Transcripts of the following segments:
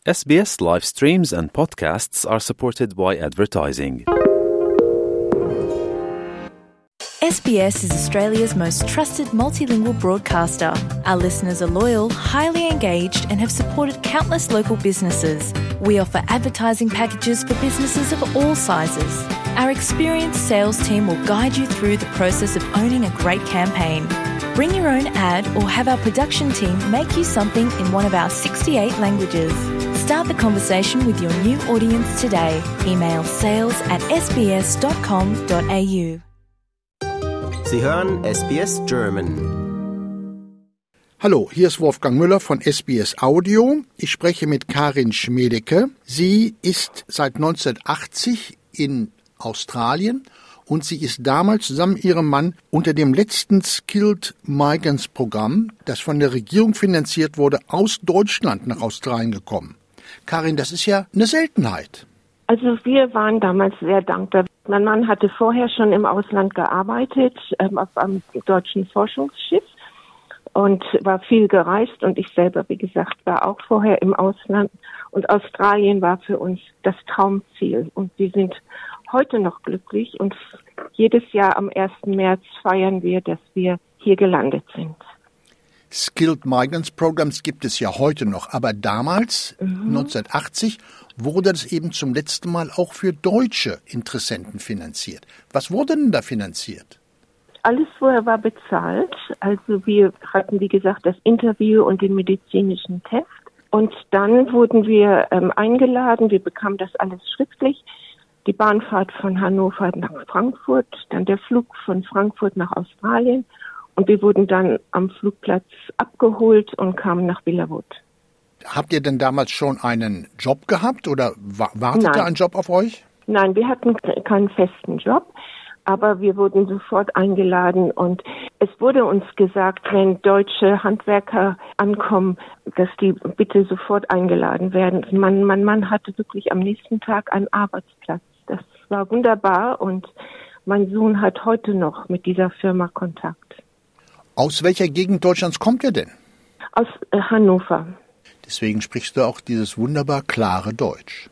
SBS live streams and podcasts are supported by advertising. SBS is Australia's most trusted multilingual broadcaster. Our listeners are loyal, highly engaged and have supported countless local businesses. We offer advertising packages for businesses of all sizes. Our experienced sales team will guide you through the process of owning a great campaign. Bring your own ad or have our production team make you something in one of our 68 languages. Start the conversation with your new audience today. Email sales@sbs.com.au. Sie hören SBS German. Hallo, hier ist Wolfgang Müller von SBS Audio. Ich spreche mit Karin Schmedeke. Sie ist seit 1980 in Australien und sie ist damals zusammen mit ihrem Mann unter dem letzten Skilled Migrants Programm, das von der Regierung finanziert wurde, aus Deutschland nach Australien gekommen. Karin, das ist ja eine Seltenheit. Also wir waren damals sehr dankbar. Mein Mann hatte vorher schon im Ausland gearbeitet, auf einem deutschen Forschungsschiff und war viel gereist. Und ich selber, wie gesagt, war auch vorher im Ausland. Und Australien war für uns das Traumziel. Und wir sind heute noch glücklich. Und jedes Jahr am 1. März feiern wir, dass wir hier gelandet sind. Skilled Migrants Programs gibt es ja heute noch, aber damals, 1980, wurde das eben zum letzten Mal auch für deutsche Interessenten finanziert. Was wurde denn da finanziert? Alles vorher war bezahlt. Also wir hatten, wie gesagt, das Interview und den medizinischen Test. Und dann wurden wir eingeladen. Wir bekamen das alles schriftlich. Die Bahnfahrt von Hannover nach Frankfurt, dann der Flug von Frankfurt nach Australien. Und wir wurden dann am Flugplatz abgeholt und kamen nach Villawood. Habt ihr denn damals schon einen Job gehabt oder wartete ein Job auf euch? Nein, wir hatten keinen festen Job, aber wir wurden sofort eingeladen. Und es wurde uns gesagt, wenn deutsche Handwerker ankommen, dass die bitte sofort eingeladen werden. Mein Mann hatte wirklich am nächsten Tag einen Arbeitsplatz. Das war wunderbar und mein Sohn hat heute noch mit dieser Firma Kontakt. Aus welcher Gegend Deutschlands kommt ihr denn? Aus Hannover. Deswegen sprichst du auch dieses wunderbar klare Deutsch.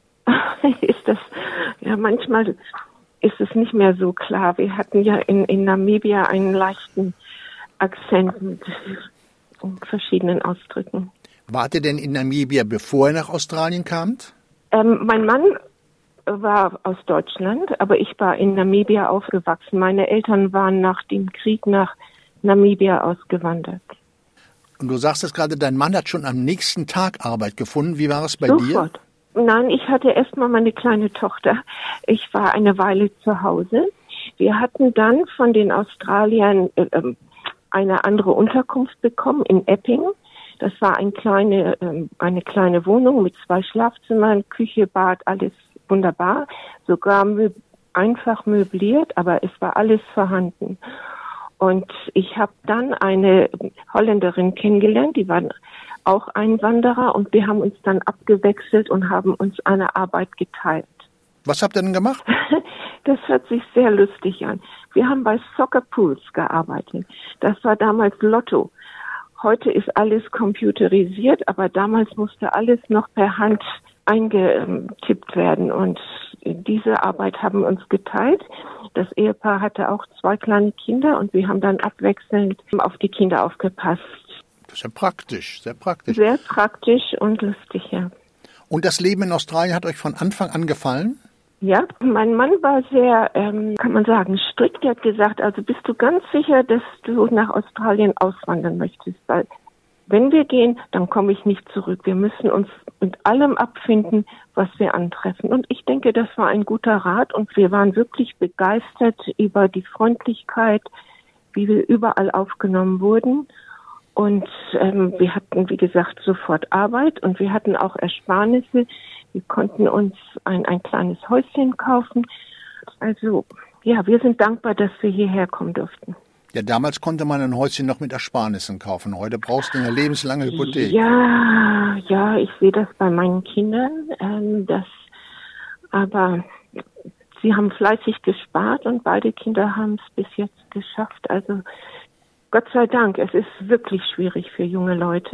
Manchmal ist es nicht mehr so klar. Wir hatten ja in Namibia einen leichten Akzent mit verschiedenen Ausdrücken. Wart ihr denn in Namibia, bevor ihr nach Australien kamt? Mein Mann war aus Deutschland, aber ich war in Namibia aufgewachsen. Meine Eltern waren nach dem Krieg nach Namibia ausgewandert. Und du sagst es gerade, dein Mann hat schon am nächsten Tag Arbeit gefunden. Wie war es bei dir? Sofort. Nein, ich hatte erstmal meine kleine Tochter. Ich war eine Weile zu Hause. Wir hatten dann von den Australiern eine andere Unterkunft bekommen in Epping. Das war eine kleine Wohnung mit 2 Schlafzimmern, Küche, Bad, alles wunderbar. Sogar einfach möbliert, aber es war alles vorhanden. Und ich habe dann eine Holländerin kennengelernt, die war auch Einwanderer und wir haben uns dann abgewechselt und haben uns eine Arbeit geteilt. Was habt ihr denn gemacht? Das hört sich sehr lustig an. Wir haben bei Soccer Pools gearbeitet. Das war damals Lotto. Heute ist alles computerisiert, aber damals musste alles noch per Hand eingetippt werden und diese Arbeit haben wir uns geteilt. Das Ehepaar hatte auch 2 kleine Kinder und wir haben dann abwechselnd auf die Kinder aufgepasst. Das ist ja praktisch, sehr praktisch. Sehr praktisch und lustig, ja. Und das Leben in Australien hat euch von Anfang an gefallen? Ja, mein Mann war sehr, kann man sagen, strikt. Er hat gesagt, also bist du ganz sicher, dass du nach Australien auswandern möchtest? Weil wenn wir gehen, dann komme ich nicht zurück. Wir müssen uns mit allem abfinden, was wir antreffen. Und ich denke, das war ein guter Rat. Und wir waren wirklich begeistert über die Freundlichkeit, wie wir überall aufgenommen wurden. Und wir hatten, wie gesagt, sofort Arbeit. Und wir hatten auch Ersparnisse. Wir konnten uns ein kleines Häuschen kaufen. Also, ja, wir sind dankbar, dass wir hierher kommen durften. Ja, damals konnte man ein Häuschen noch mit Ersparnissen kaufen. Heute brauchst du eine lebenslange Hypothek. Ja, ich sehe das bei meinen Kindern. Aber sie haben fleißig gespart und beide Kinder haben es bis jetzt geschafft. Also Gott sei Dank, es ist wirklich schwierig für junge Leute.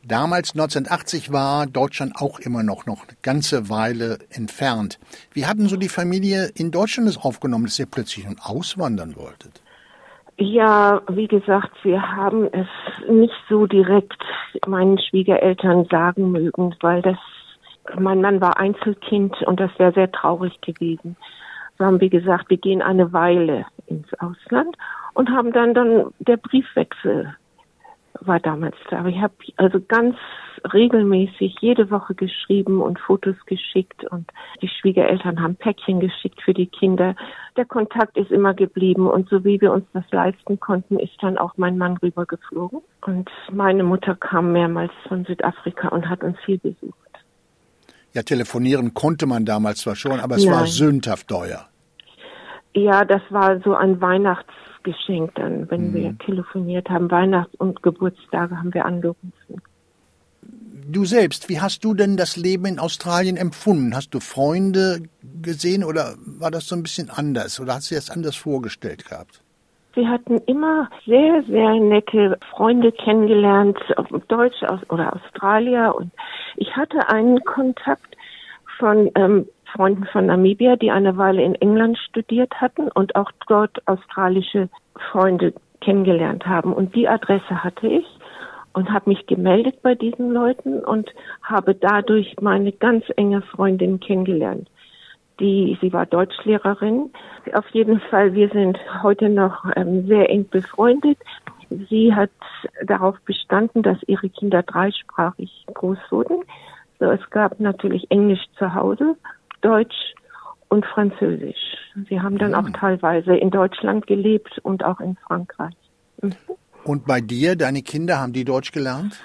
Damals, 1980, war Deutschland auch immer noch eine ganze Weile entfernt. Wie hat denn so die Familie in Deutschland es aufgenommen, dass ihr plötzlich nun auswandern wolltet? Ja, wie gesagt, wir haben es nicht so direkt meinen Schwiegereltern sagen mögen, weil mein Mann war Einzelkind und das wäre sehr traurig gewesen. So haben wir gesagt, wir gehen eine Weile ins Ausland und haben dann der Briefwechsel war damals da. Aber ich habe also ganz regelmäßig jede Woche geschrieben und Fotos geschickt und die Schwiegereltern haben Päckchen geschickt für die Kinder. Der Kontakt ist immer geblieben und so wie wir uns das leisten konnten, ist dann auch mein Mann rübergeflogen. Und meine Mutter kam mehrmals von Südafrika und hat uns viel besucht. Ja, telefonieren konnte man damals zwar schon, aber es war sündhaft teuer. Ja, das war so ein Weihnachtsgeschenk dann, wenn wir telefoniert haben. Weihnachts- und Geburtstage haben wir angerufen. Du selbst, wie hast du denn das Leben in Australien empfunden? Hast du Freunde gesehen oder war das so ein bisschen anders? Oder hast du dir das anders vorgestellt gehabt? Wir hatten immer sehr, sehr nette Freunde kennengelernt, Deutsch oder Australier. Und ich hatte einen Kontakt von Freunden von Namibia, die eine Weile in England studiert hatten und auch dort australische Freunde kennengelernt haben. Und die Adresse hatte ich und habe mich gemeldet bei diesen Leuten und habe dadurch meine ganz enge Freundin kennengelernt. Sie war Deutschlehrerin. Auf jeden Fall, wir sind heute noch sehr eng befreundet. Sie hat darauf bestanden, dass ihre Kinder dreisprachig groß wurden. So, es gab natürlich Englisch zu Hause, Deutsch und Französisch. Sie haben dann auch teilweise in Deutschland gelebt und auch in Frankreich. Mhm. Und bei dir, deine Kinder, haben die Deutsch gelernt?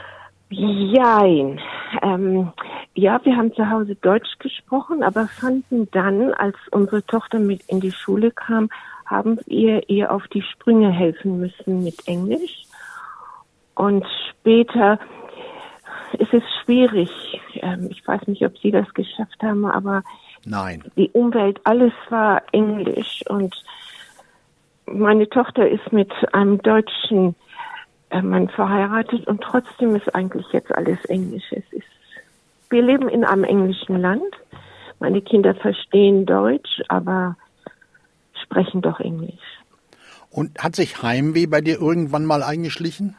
Jein. Ja, wir haben zu Hause Deutsch gesprochen, aber fanden dann, als unsere Tochter mit in die Schule kam, haben wir ihr auf die Sprünge helfen müssen mit Englisch. Und später ist es schwierig. Ich weiß nicht, ob Sie das geschafft haben, aber nein. Die Umwelt, alles war Englisch. Und meine Tochter ist mit einem deutschen Mann verheiratet und trotzdem ist eigentlich jetzt alles Englisch. Wir leben in einem englischen Land. Meine Kinder verstehen Deutsch, aber sprechen doch Englisch. Und hat sich Heimweh bei dir irgendwann mal eingeschlichen?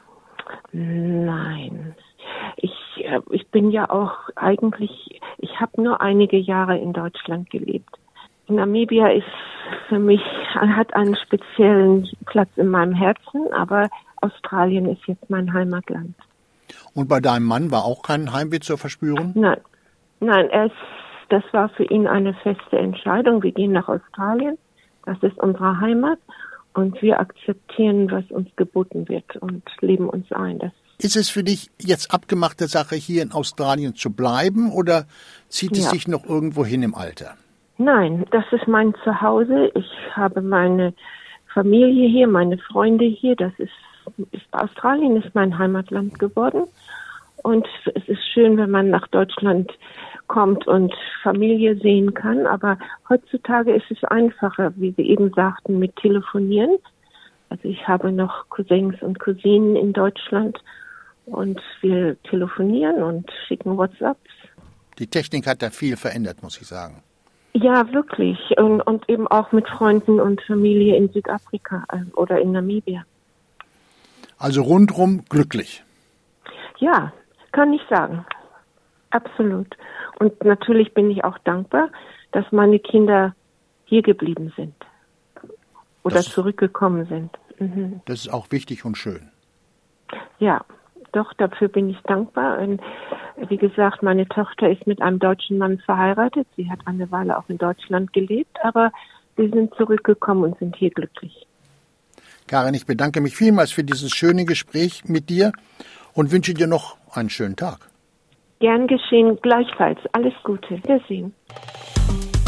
Nein. Ich bin ja auch eigentlich, ich habe nur einige Jahre in Deutschland gelebt. Namibia ist für mich, hat einen speziellen Platz in meinem Herzen, aber Australien ist jetzt mein Heimatland. Und bei deinem Mann war auch kein Heimweh zu verspüren? Nein, das war für ihn eine feste Entscheidung. Wir gehen nach Australien, das ist unsere Heimat und wir akzeptieren, was uns geboten wird und leben uns ein. Ist es für dich jetzt abgemachte Sache, hier in Australien zu bleiben oder zieht es dich noch irgendwo hin im Alter? Nein, das ist mein Zuhause. Ich habe meine Familie hier, meine Freunde hier. Australien ist mein Heimatland geworden. Und es ist schön, wenn man nach Deutschland kommt und Familie sehen kann. Aber heutzutage ist es einfacher, wie Sie eben sagten, mit Telefonieren. Also ich habe noch Cousins und Cousinen in Deutschland und wir telefonieren und schicken WhatsApps. Die Technik hat da viel verändert, muss ich sagen. Ja, wirklich. Und eben auch mit Freunden und Familie in Südafrika oder in Namibia. Also rundrum glücklich. Ja, kann ich sagen. Absolut. Und natürlich bin ich auch dankbar, dass meine Kinder hier geblieben sind oder zurückgekommen sind. Mhm. Das ist auch wichtig und schön. Ja, doch, dafür bin ich dankbar. Und wie gesagt, meine Tochter ist mit einem deutschen Mann verheiratet. Sie hat eine Weile auch in Deutschland gelebt, aber sie sind zurückgekommen und sind hier glücklich. Karin, ich bedanke mich vielmals für dieses schöne Gespräch mit dir und wünsche dir noch einen schönen Tag. Gern geschehen, gleichfalls. Alles Gute. Wiedersehen.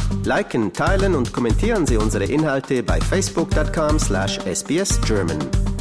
Liken, teilen und kommentieren Sie unsere Inhalte bei facebook.com/sbsgerman.